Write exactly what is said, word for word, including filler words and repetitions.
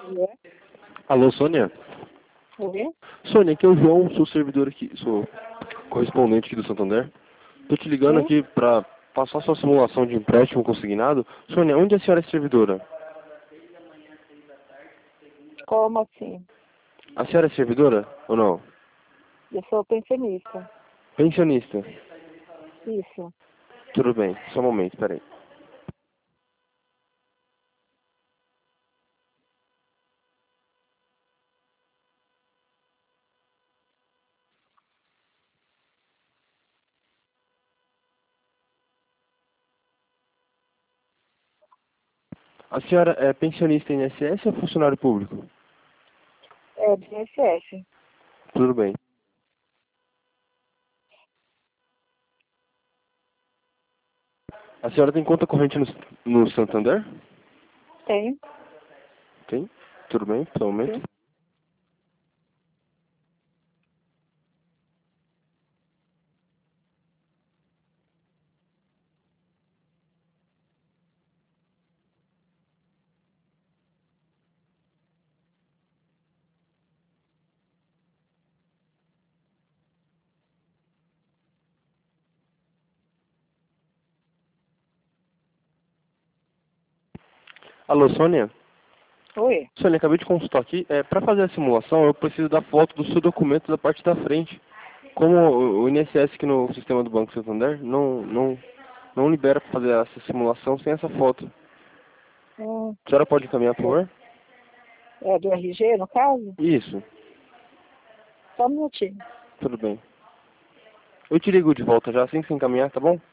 Oi? Alô, Sônia? Oi? Sônia, aqui é o João, sou servidor aqui, sou correspondente aqui do Santander. Tô te ligando Sim? aqui pra passar sua simulação de empréstimo consignado. Sônia, onde a senhora é servidora? Como assim? A senhora é servidora ou não? Eu sou pensionista. Pensionista. Isso. Tudo bem, só um momento, peraí. A senhora é pensionista I N S S ou funcionário público? É do I N S S. Tudo bem. A senhora tem conta corrente no, no Santander? Tem? Tem? Tudo bem, só um momento. Sim. Alô, Sônia? Oi? Sônia, acabei de consultar aqui. É, para fazer a simulação, eu preciso da foto do seu documento da parte da frente. Como o o I N S S aqui no sistema do Banco Santander não, não, não libera para fazer essa simulação sem essa foto. Hum, A senhora pode encaminhar, por favor? é do R G, no caso? Isso, Só um minutinho. tudo bem. Eu te ligo de volta já, assim que você encaminhar, tá bom?